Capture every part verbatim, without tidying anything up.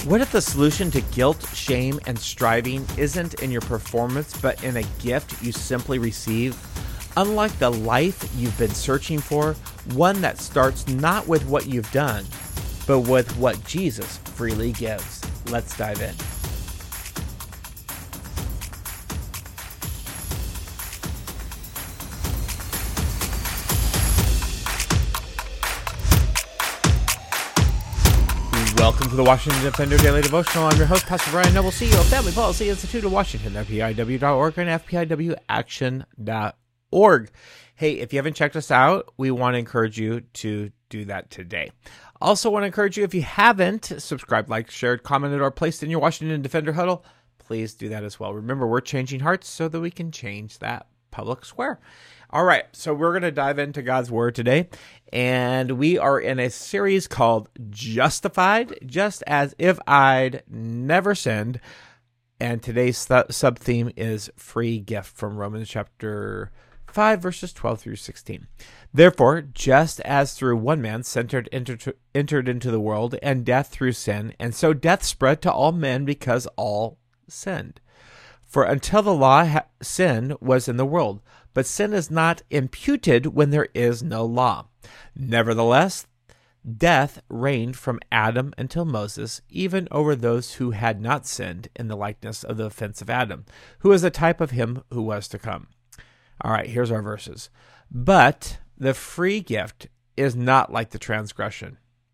What if the solution to guilt, shame, and striving isn't in your performance, but in a gift you simply receive? Unlike the life you've been searching for, one that starts not with what you've done, but with what Jesus freely gives. Let's dive in. Welcome to the Washington Defender Daily Devotional. I'm your host, Pastor Brian Noble, C E O of Family Policy Institute of Washington, F P I W dot org and F P I W action dot org. Hey, if you haven't checked us out, we want to encourage you to do that today. Also want to encourage you, if you haven't subscribed, liked, shared, commented, or placed in your Washington Defender huddle, please do that as well. Remember, we're changing hearts so that we can change that public square. All right, so we're going to dive into God's Word today, and we are in a series called Justified, just as if I'd never sinned, and today's th- sub-theme is free gift from Romans chapter five, verses twelve through sixteen. Therefore, just as through one man sin entered, entered, entered into the world, and death through sin, and so death spread to all men because all sinned. For until the law, ha- sin was in the world, but sin is not imputed when there is no law. Nevertheless, death reigned from Adam until Moses, even over those who had not sinned, in the likeness of the offense of Adam, who is a type of him who was to come. All right, here's our verses. But the free gift is not like the transgression.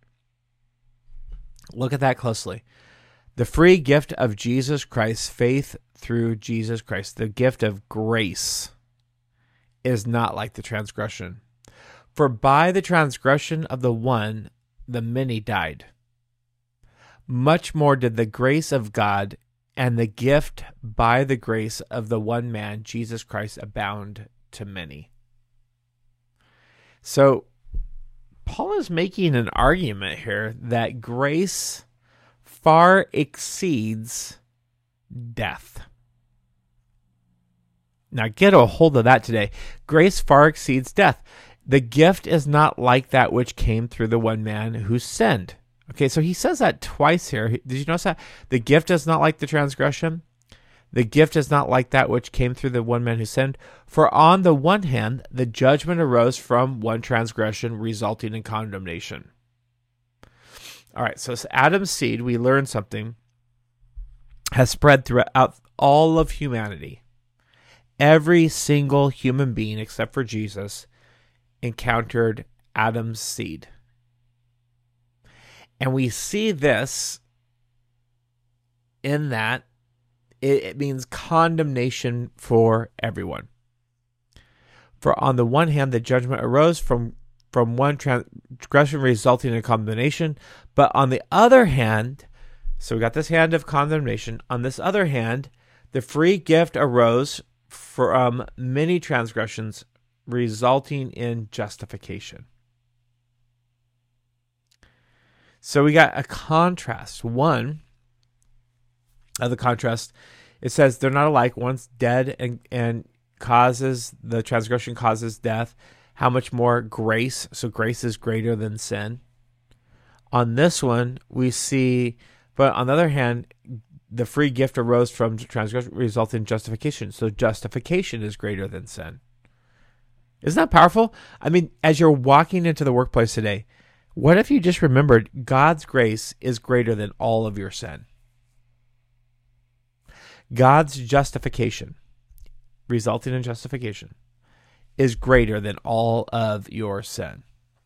Look at that closely. The free gift of Jesus Christ, faith through Jesus Christ, the gift of grace, is not like the transgression. For by the transgression of the one, the many died. Much more did the grace of God and the gift by the grace of the one man, Jesus Christ, abound to many. So, Paul is making an argument here that grace far exceeds death. Now get a hold of that today. Grace far exceeds death. The gift is not like that which came through the one man who sinned. Okay, so he says that twice here. Did you notice that? The gift is not like the transgression. The gift is not like that which came through the one man who sinned. For on the one hand, the judgment arose from one transgression, resulting in condemnation. All right, so Adam's seed, we learned something, has spread throughout all of humanity. Every single human being, except for Jesus, encountered Adam's seed. And we see this in that it, it means condemnation for everyone. For on the one hand, the judgment arose from, from one transgression resulting in condemnation, but on the other hand, so we got this hand of condemnation. On this other hand, the free gift arose from many transgressions, resulting in justification. So we got a contrast. One of the contrast, it says they're not alike. One's dead and, and causes, the transgression causes death. How much more grace? So grace is greater than sin. On this one, we see, but on the other hand, the free gift arose from transgression, resulting in justification. So justification is greater than sin. Isn't that powerful? I mean, as you're walking into the workplace today, what if you just remembered God's grace is greater than all of your sin? God's justification, resulting in justification, is greater than all of your sin.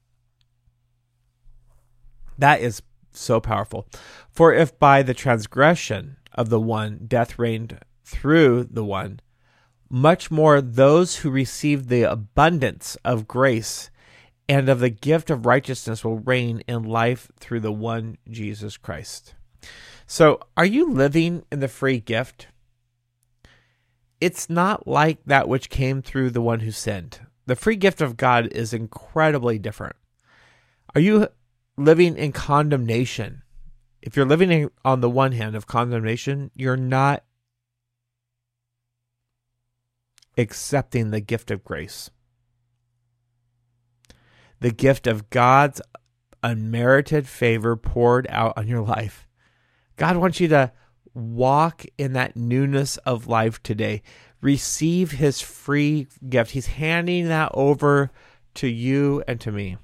That is so powerful. For if by the transgression of the one death reigned through the one, much more those who receive the abundance of grace and of the gift of righteousness will reign in life through the one Jesus Christ. So, are you living in the free gift? It's not like that which came through the one who sinned. The free gift of God is incredibly different. Are you living in condemnation? If you're living in, on the one hand of condemnation, you're not accepting the gift of grace. The gift of God's unmerited favor poured out on your life God wants you to walk in that newness of life today. Receive his free gift. He's handing that over to you and to me.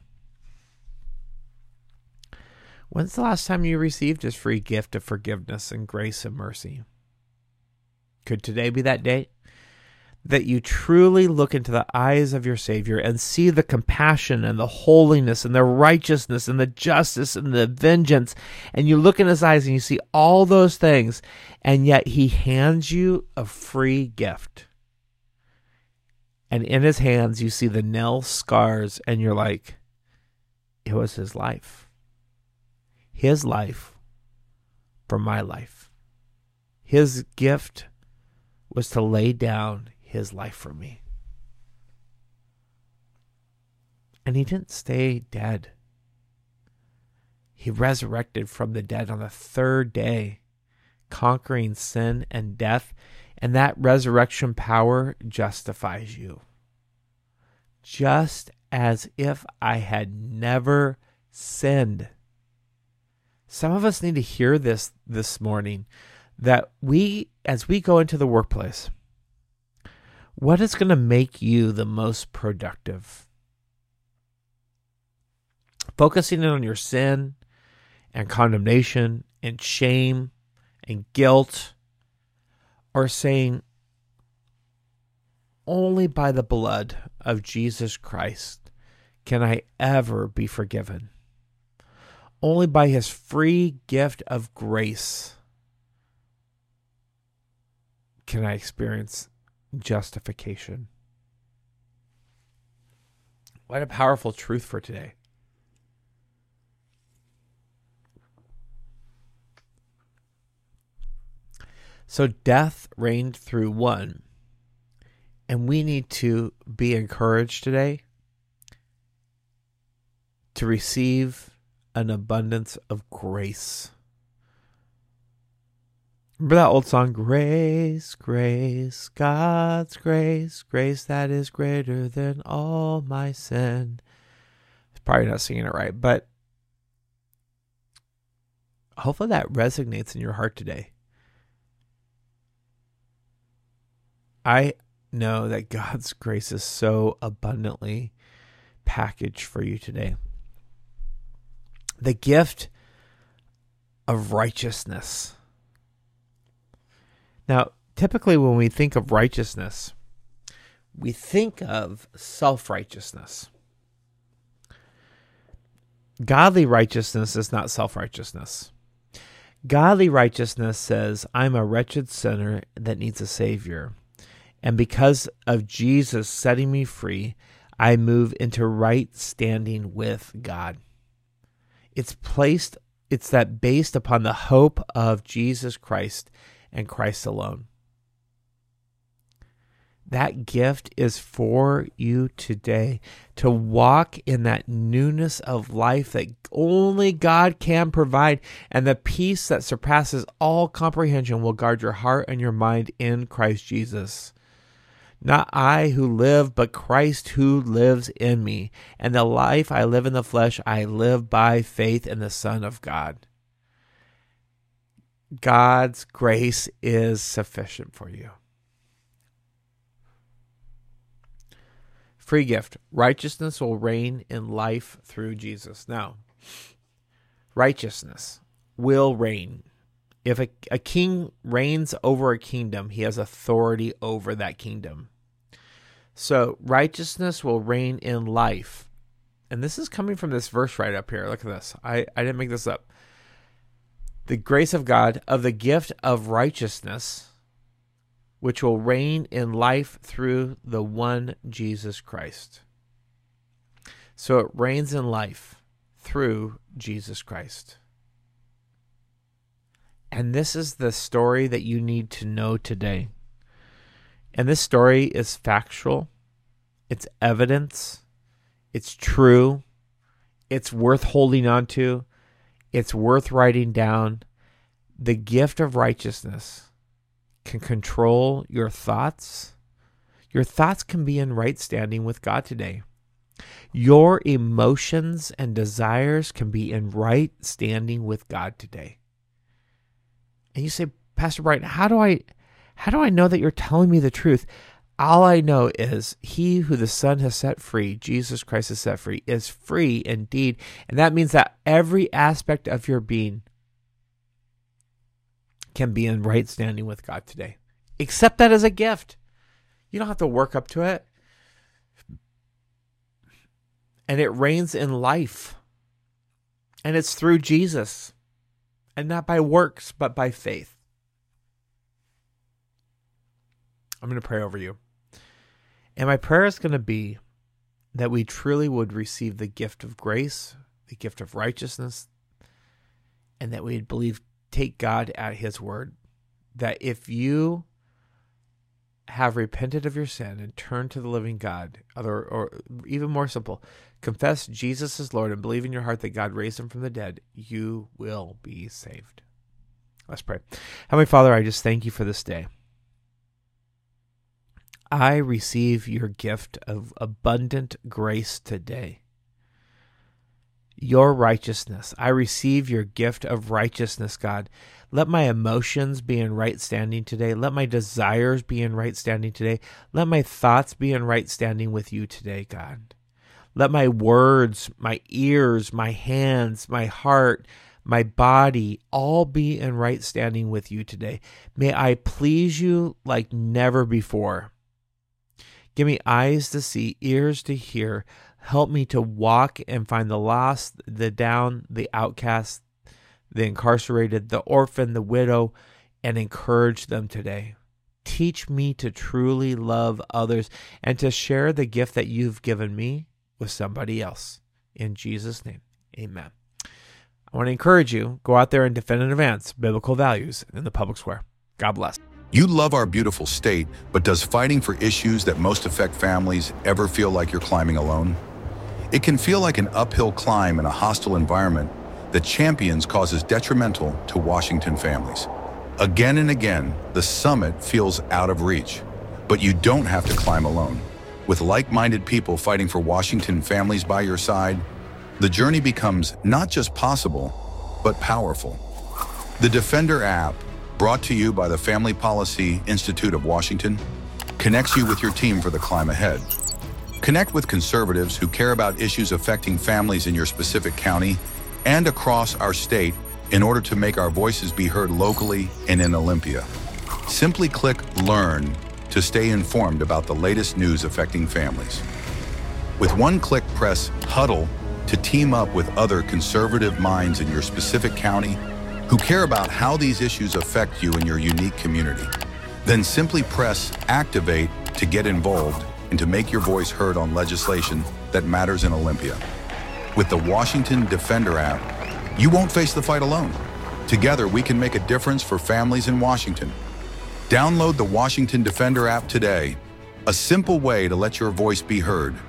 When's the last time you received his free gift of forgiveness and grace and mercy? Could today be that day that you truly look into the eyes of your Savior and see the compassion and the holiness and the righteousness and the justice and the vengeance, and you look in his eyes and you see all those things, and yet he hands you a free gift. And in his hands you see the nail scars, and you're like, it was his life. His life for my life. His gift was to lay down his life for me. And he didn't stay dead. He resurrected from the dead on the third day, conquering sin and death, and that resurrection power justifies you. Just as if I had never sinned. Some of us need to hear this this morning, that we, as we go into the workplace, what is going to make you the most productive? Focusing in on your sin and condemnation and shame and guilt, or saying, only by the blood of Jesus Christ can I ever be forgiven. Only by his free gift of grace can I experience justification. What a powerful truth for today. So death reigned through one, and we need to be encouraged today to receive an abundance of grace. Remember that old song, Grace, Grace, God's grace, grace that is greater than all my sin. It's probably not singing it right, but hopefully that resonates in your heart today. I know that God's grace is so abundantly packaged for you today. The gift of righteousness. Now, typically when we think of righteousness, we think of self-righteousness. Godly righteousness is not self-righteousness. Godly righteousness says, I'm a wretched sinner that needs a Savior. And because of Jesus setting me free, I move into right standing with God. It's placed, it's that based upon the hope of Jesus Christ and Christ alone. That gift is for you today, to walk in that newness of life that only God can provide, and the peace that surpasses all comprehension will guard your heart and your mind in Christ Jesus. Not I who live, but Christ who lives in me. And the life I live in the flesh, I live by faith in the Son of God. God's grace is sufficient for you. Free gift. Righteousness will reign in life through Jesus. Now, righteousness will reign. If a, a king reigns over a kingdom, he has authority over that kingdom. So righteousness will reign in life. And this is coming from this verse right up here. Look at this. I, I didn't make this up. The grace of God, of the gift of righteousness, which will reign in life through the one Jesus Christ. So it reigns in life through Jesus Christ. And this is the story that you need to know today. And this story is factual. It's evidence. It's true. It's worth holding on to. It's worth writing down. The gift of righteousness can control your thoughts. Your thoughts can be in right standing with God today. Your emotions and desires can be in right standing with God today. And you say, Pastor Brian, how do I, how do I know that you're telling me the truth? All I know is he who the Son has set free, Jesus Christ has set free, is free indeed. And that means that every aspect of your being can be in right standing with God today. Accept that as a gift. You don't have to work up to it. And it reigns in life. And it's through Jesus. And not by works, but by faith. I'm going to pray over you. And my prayer is going to be that we truly would receive the gift of grace, the gift of righteousness, and that we'd believe, take God at his word. That if you have repented of your sin and turned to the living God, or, or even more simple, confess Jesus as Lord and believe in your heart that God raised him from the dead, you will be saved. Let's pray. Heavenly Father, I just thank you for this day. I receive your gift of abundant grace today. Your righteousness. I receive your gift of righteousness, God. Let my emotions be in right standing today. Let my desires be in right standing today. Let my thoughts be in right standing with you today, God. Let my words, my ears, my hands, my heart, my body all be in right standing with you today. May I please you like never before. Give me eyes to see, ears to hear. Help me to walk and find the lost, the down, the outcast, the incarcerated, the orphan, the widow, and encourage them today. Teach me to truly love others and to share the gift that you've given me with somebody else. In Jesus' name, amen. I want to encourage you, go out there and defend and advance biblical values in the public square. God bless. You love our beautiful state, but does fighting for issues that most affect families ever feel like you're climbing alone? It can feel like an uphill climb in a hostile environment that champions causes detrimental to Washington families. Again and again, the summit feels out of reach, but you don't have to climb alone. With like-minded people fighting for Washington families by your side, the journey becomes not just possible, but powerful. The Defender app, brought to you by the Family Policy Institute of Washington, connects you with your team for the climb ahead. Connect with conservatives who care about issues affecting families in your specific county and across our state in order to make our voices be heard locally and in Olympia. Simply click Learn to stay informed about the latest news affecting families. With one click, press Huddle to team up with other conservative minds in your specific county who care about how these issues affect you in your unique community. Then simply press Activate to get involved and to make your voice heard on legislation that matters in Olympia. With the Washington Defender app, you won't face the fight alone. Together, we can make a difference for families in Washington. Download the Washington Defender app today, a simple way to let your voice be heard.